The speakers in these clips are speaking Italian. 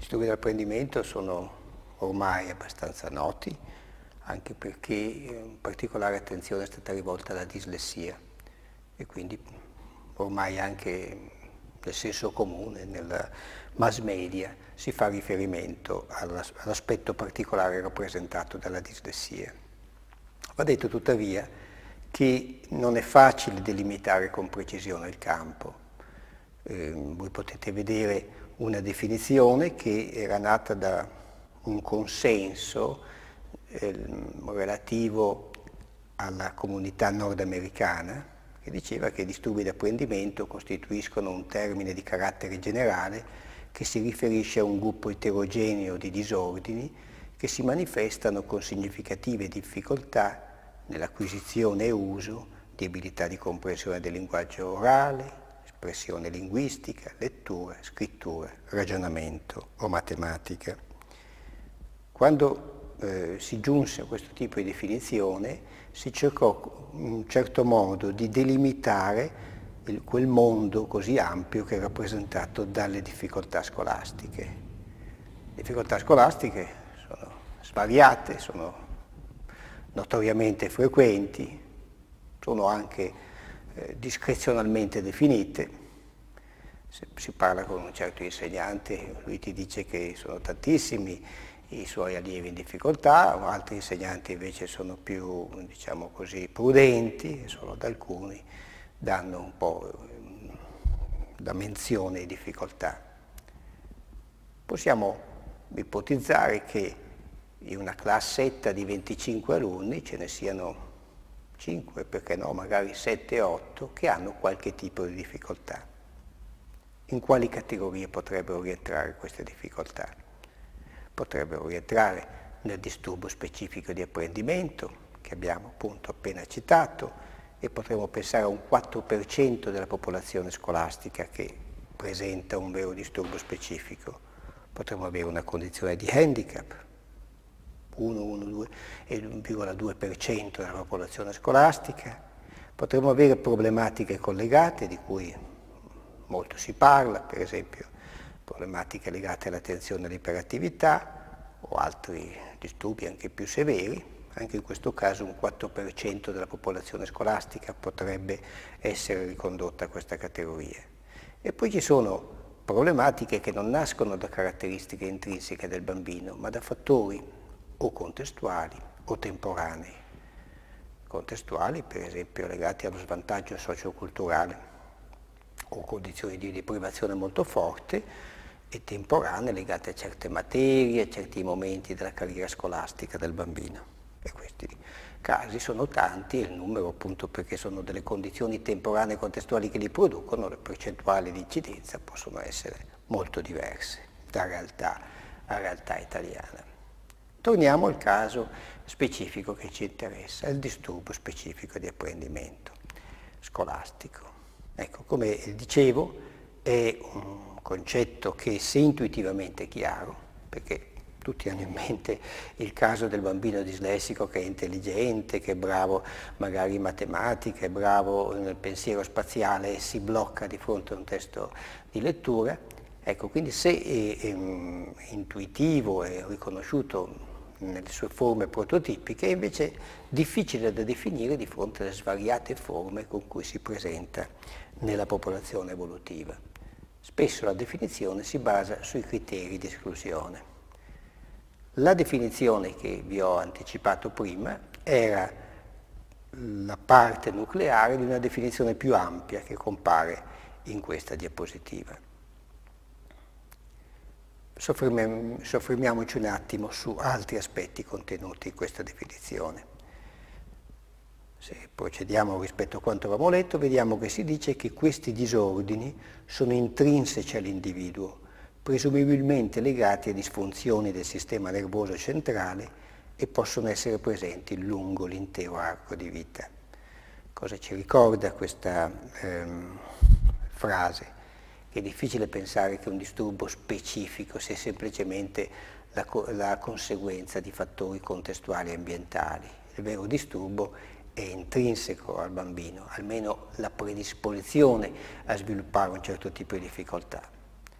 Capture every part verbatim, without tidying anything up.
disturbi dell'apprendimento sono ormai abbastanza noti, anche perché particolare attenzione è stata rivolta alla dislessia e quindi ormai anche nel senso comune, nel mass media, si fa riferimento all'aspetto particolare rappresentato dalla dislessia. Va detto tuttavia che non è facile delimitare con precisione il campo. Eh, voi potete vedere una definizione che era nata da un consenso eh, relativo alla comunità nordamericana, che diceva che i disturbi d'apprendimento costituiscono un termine di carattere generale che si riferisce a un gruppo eterogeneo di disordini che si manifestano con significative difficoltà nell'acquisizione e uso di abilità di comprensione del linguaggio orale, espressione linguistica, lettura, scrittura, ragionamento o matematica. Quando eh, si giunse a questo tipo di definizione, si cercò in un certo modo di delimitare il, quel mondo così ampio che è rappresentato dalle difficoltà scolastiche. Le difficoltà scolastiche sono svariate, sono notoriamente frequenti, sono anche eh, discrezionalmente definite. Se si parla con un certo insegnante, lui ti dice che sono tantissimi i suoi allievi in difficoltà, altri insegnanti invece sono più, diciamo così, prudenti, e solo ad alcuni danno un po' da menzione di difficoltà. Possiamo ipotizzare che in una classetta di venticinque alunni ce ne siano cinque, perché no, magari sette otto, che hanno qualche tipo di difficoltà. In quali categorie potrebbero rientrare queste difficoltà? Potrebbero rientrare nel disturbo specifico di apprendimento, che abbiamo appunto appena citato, e potremmo pensare a un quattro per cento della popolazione scolastica che presenta un vero disturbo specifico. Potremmo avere una condizione di handicap, uno virgola due per cento della popolazione scolastica. Potremmo avere problematiche collegate, di cui molto si parla, per esempio problematiche legate all'attenzione e all'iperattività o altri disturbi anche più severi. Anche in questo caso un quattro per cento della popolazione scolastica potrebbe essere ricondotta a questa categoria. E poi ci sono problematiche che non nascono da caratteristiche intrinseche del bambino, ma da fattori o contestuali o temporanei. Contestuali, per esempio, legati allo svantaggio socioculturale o condizioni di deprivazione molto forte, e temporanee legate a certe materie, a certi momenti della carriera scolastica del bambino. E questi casi sono tanti, e il numero appunto perché sono delle condizioni temporanee e contestuali che li producono, le percentuali di incidenza possono essere molto diverse da realtà a realtà italiana. Torniamo al caso specifico che ci interessa, il disturbo specifico di apprendimento scolastico. Ecco, come dicevo, è un concetto che se intuitivamente chiaro, perché tutti hanno in mente il caso del bambino dislessico che è intelligente, che è bravo magari in matematica, è bravo nel pensiero spaziale e si blocca di fronte a un testo di lettura. Ecco, quindi se è, è intuitivo e riconosciuto nelle sue forme prototipiche, è invece difficile da definire di fronte alle svariate forme con cui si presenta nella popolazione evolutiva. Spesso la definizione si basa sui criteri di esclusione. La definizione che vi ho anticipato prima era la parte nucleare di una definizione più ampia che compare in questa diapositiva. Soffermiamoci un attimo su altri aspetti contenuti in questa definizione. Se procediamo rispetto a quanto avevamo letto, vediamo che si dice che questi disordini sono intrinseci all'individuo, presumibilmente legati a disfunzioni del sistema nervoso centrale e possono essere presenti lungo l'intero arco di vita. Cosa ci ricorda questa ehm, frase? Che è difficile pensare che un disturbo specifico sia semplicemente la, la conseguenza di fattori contestuali e ambientali. Il vero disturbo è intrinseco al bambino, almeno la predisposizione a sviluppare un certo tipo di difficoltà.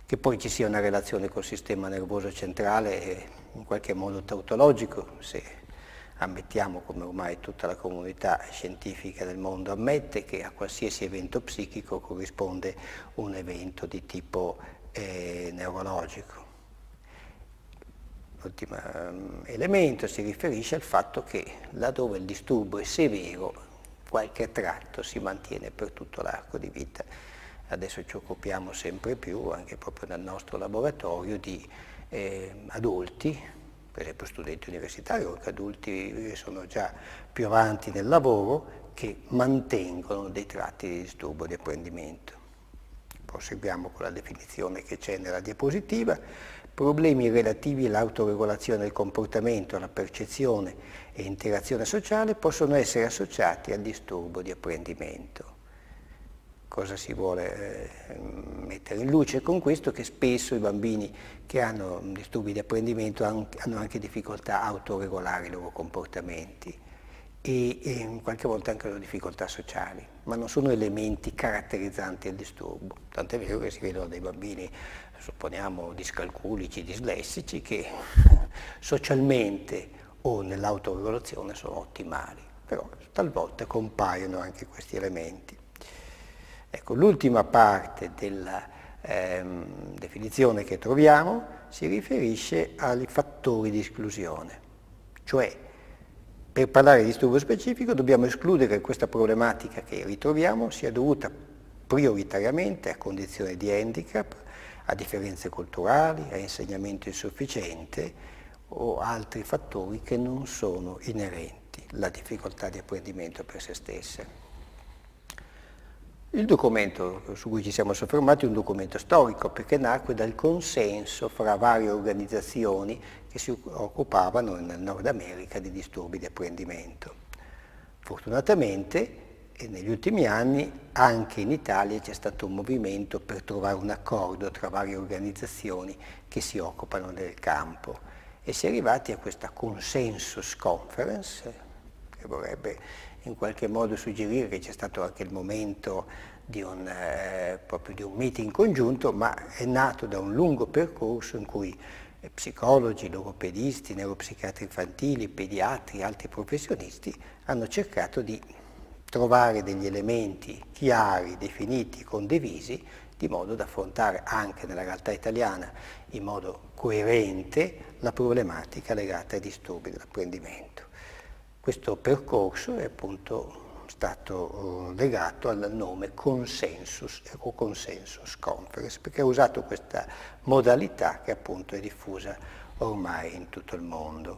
Che poi ci sia una relazione col sistema nervoso centrale è in qualche modo tautologico, se ammettiamo, come ormai tutta la comunità scientifica del mondo ammette, che a qualsiasi evento psichico corrisponde un evento di tipo eh, neurologico. L'ultimo um, elemento si riferisce al fatto che laddove il disturbo è severo, qualche tratto si mantiene per tutto l'arco di vita. Adesso ci occupiamo sempre più, anche proprio nel nostro laboratorio, di eh, adulti, per esempio studenti universitari o anche adulti che sono già più avanti nel lavoro, che mantengono dei tratti di disturbo di apprendimento. Proseguiamo con la definizione che c'è nella diapositiva. Problemi relativi all'autoregolazione del comportamento, alla percezione e interazione sociale possono essere associati al disturbo di apprendimento. Cosa si vuole eh, mettere in luce con questo? Che spesso i bambini che hanno disturbi di apprendimento hanno anche difficoltà a autoregolare i loro comportamenti e, e qualche volta anche le difficoltà sociali, ma non sono elementi caratterizzanti il disturbo. Tant'è vero che si vedono dei bambini, supponiamo discalculici, dislessici, che socialmente o nell'autoregolazione sono ottimali, però talvolta compaiono anche questi elementi. Ecco, l'ultima parte della ehm, definizione che troviamo si riferisce ai fattori di esclusione, cioè per parlare di disturbo specifico dobbiamo escludere che questa problematica che ritroviamo sia dovuta prioritariamente a condizioni di handicap, a differenze culturali, a insegnamento insufficiente o altri fattori che non sono inerenti alla difficoltà di apprendimento per se stesse. Il documento su cui ci siamo soffermati è un documento storico perché nacque dal consenso fra varie organizzazioni che si occupavano nel Nord America di disturbi di apprendimento. Fortunatamente negli ultimi anni anche in Italia c'è stato un movimento per trovare un accordo tra varie organizzazioni che si occupano del campo e si è arrivati a questa Consensus Conference che vorrebbe in qualche modo suggerire che c'è stato anche il momento di un, eh, proprio di un meeting congiunto, ma è nato da un lungo percorso in cui eh, psicologi, logopedisti, neuropsichiatri infantili, pediatri, altri professionisti hanno cercato di trovare degli elementi chiari, definiti, condivisi, di modo da affrontare anche nella realtà italiana in modo coerente la problematica legata ai disturbi dell'apprendimento. Questo percorso è appunto stato legato al nome Consensus o Consensus Conference, perché ha usato questa modalità che appunto è diffusa ormai in tutto il mondo.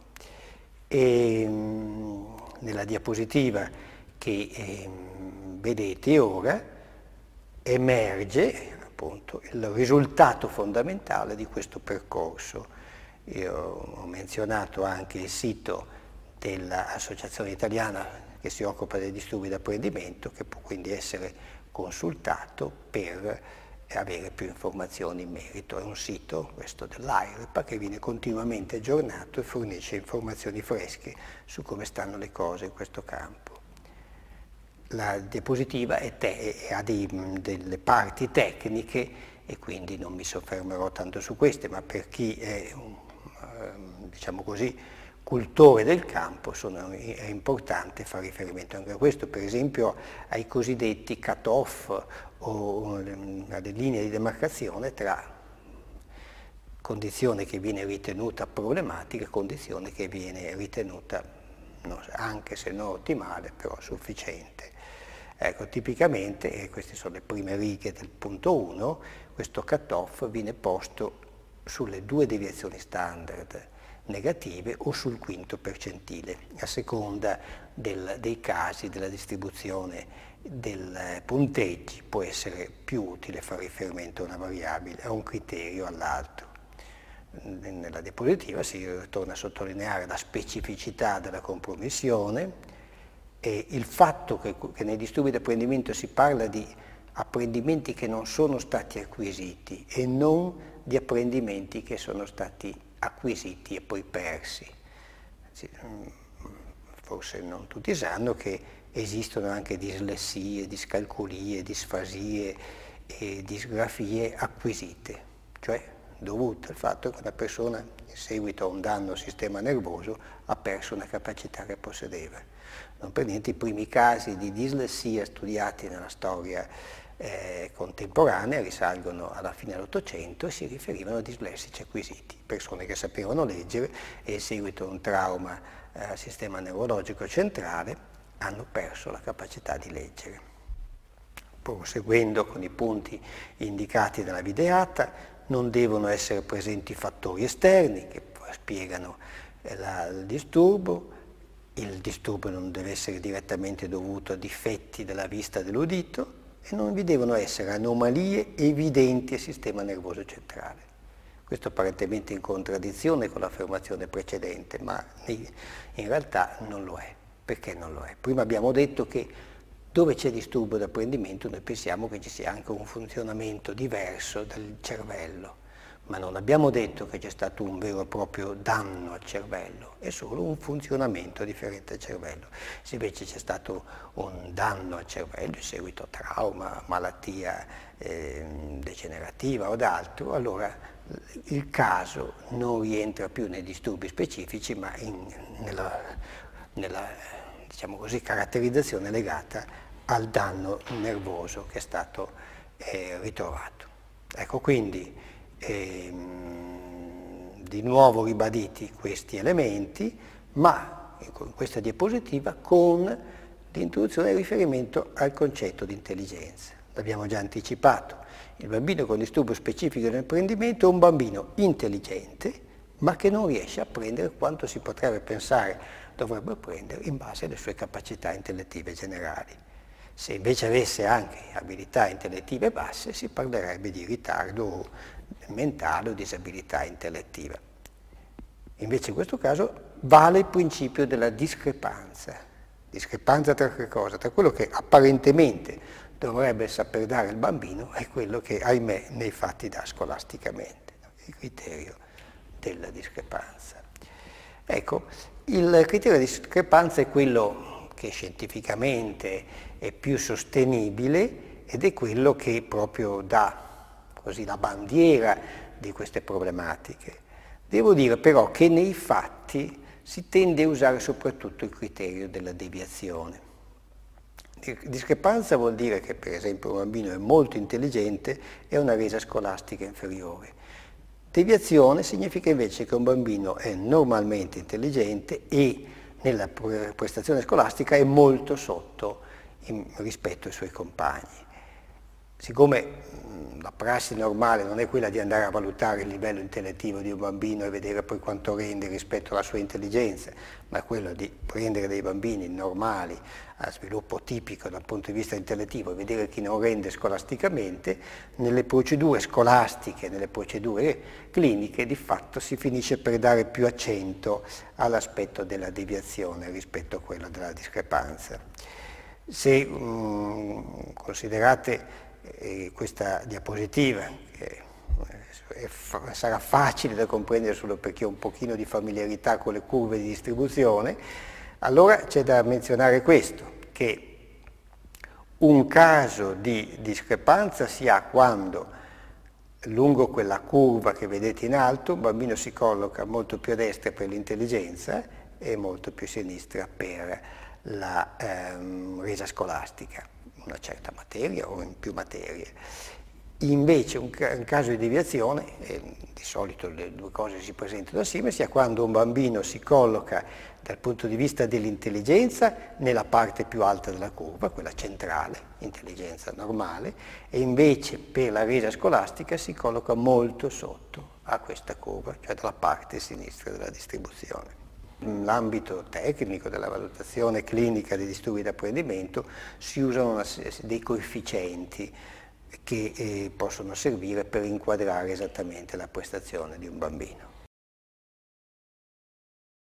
E nella diapositiva che eh, vedete ora emerge appunto il risultato fondamentale di questo percorso. Io ho menzionato anche il sito dell'Associazione Italiana che si occupa dei disturbi d'apprendimento, che può quindi essere consultato per avere più informazioni in merito. È un sito, questo dell'A I R P A, che viene continuamente aggiornato e fornisce informazioni fresche su come stanno le cose in questo campo. La diapositiva è te- ha dei, delle parti tecniche e quindi non mi soffermerò tanto su queste, ma per chi è, diciamo così, cultore del campo sono, è importante fare riferimento anche a questo, per esempio ai cosiddetti cut-off o alle linee di demarcazione tra condizione che viene ritenuta problematica e condizione che viene ritenuta, no, anche se non ottimale, però sufficiente. Ecco, tipicamente, e queste sono le prime righe del punto uno, questo cut-off viene posto sulle due deviazioni standard negative o sul quinto percentile, a seconda del, dei casi della distribuzione dei punteggi può essere più utile fare riferimento a una variabile, a un criterio o all'altro. Nella diapositiva si torna a sottolineare la specificità della compromissione e il fatto che, che nei disturbi di apprendimento si parla di apprendimenti che non sono stati acquisiti e non di apprendimenti che sono stati acquisiti e poi persi. Forse non tutti sanno che esistono anche dislessie, discalculie, disfasie e disgrafie acquisite, cioè dovuta al fatto che una persona in seguito a un danno al sistema nervoso ha perso una capacità che possedeva. Non per niente i primi casi di dislessia studiati nella storia eh, contemporanea risalgono alla fine dell'Ottocento e si riferivano a dislessici acquisiti, persone che sapevano leggere e in seguito a un trauma eh, al sistema neurologico centrale hanno perso la capacità di leggere. Proseguendo con i punti indicati dalla videata, non devono essere presenti fattori esterni che spiegano la, il disturbo. Il disturbo non deve essere direttamente dovuto a difetti della vista e dell'udito e non vi devono essere anomalie evidenti al sistema nervoso centrale. Questo apparentemente in contraddizione con l'affermazione precedente, ma in realtà non lo è. Perché non lo è? Prima abbiamo detto che dove c'è disturbo d'apprendimento noi pensiamo che ci sia anche un funzionamento diverso del cervello, ma non abbiamo detto che c'è stato un vero e proprio danno al cervello, è solo un funzionamento differente al cervello. Se invece c'è stato un danno al cervello in seguito a trauma, malattia eh, degenerativa o d'altro, allora il caso non rientra più nei disturbi specifici, ma in, nella, nella diciamo così, caratterizzazione legata al danno nervoso che è stato eh, ritrovato. Ecco, quindi ehm, di nuovo ribaditi questi elementi, ma in questa diapositiva con l'introduzione e il riferimento al concetto di intelligenza. L'abbiamo già anticipato. Il bambino con disturbo specifico nell'apprendimento è un bambino intelligente, ma che non riesce a apprendere quanto si potrebbe pensare dovrebbe apprendere in base alle sue capacità intellettive generali. Se invece avesse anche abilità intellettive basse, si parlerebbe di ritardo mentale o disabilità intellettiva. Invece in questo caso vale il principio della discrepanza. Discrepanza tra che cosa? Tra quello che apparentemente dovrebbe saper dare il bambino e quello che, ahimè, nei fatti dà scolasticamente. Il criterio della discrepanza. Ecco, il criterio di discrepanza è quello che scientificamente è più sostenibile ed è quello che proprio dà così la bandiera di queste problematiche. Devo dire però che nei fatti si tende a usare soprattutto il criterio della deviazione. Discrepanza vuol dire che per esempio un bambino è molto intelligente e ha una resa scolastica inferiore. Deviazione significa invece che un bambino è normalmente intelligente e nella prestazione scolastica è molto sotto in, rispetto ai suoi compagni. Siccome mh, la prassi normale non è quella di andare a valutare il livello intellettivo di un bambino e vedere poi quanto rende rispetto alla sua intelligenza, ma è quello di prendere dei bambini normali a sviluppo tipico dal punto di vista intellettivo e vedere chi non rende scolasticamente, nelle procedure scolastiche, nelle procedure cliniche, di fatto si finisce per dare più accento all'aspetto della deviazione rispetto a quello della discrepanza. Se mh, considerate eh, questa diapositiva, che è, è, sarà facile da comprendere solo per chi ha un pochino di familiarità con le curve di distribuzione, allora c'è da menzionare questo, che un caso di discrepanza si ha quando lungo quella curva che vedete in alto un bambino si colloca molto più a destra per l'intelligenza e molto più a sinistra per la ehm, resa scolastica, una certa materia o in più materie. Invece un, un caso di deviazione, eh, di solito le due cose si presentano assieme, sia quando un bambino si colloca dal punto di vista dell'intelligenza nella parte più alta della curva, quella centrale, intelligenza normale, e invece per la resa scolastica si colloca molto sotto a questa curva, cioè dalla parte sinistra della distribuzione. Nell'ambito tecnico della valutazione clinica dei disturbi d'apprendimento si usano una, dei coefficienti che eh, possono servire per inquadrare esattamente la prestazione di un bambino.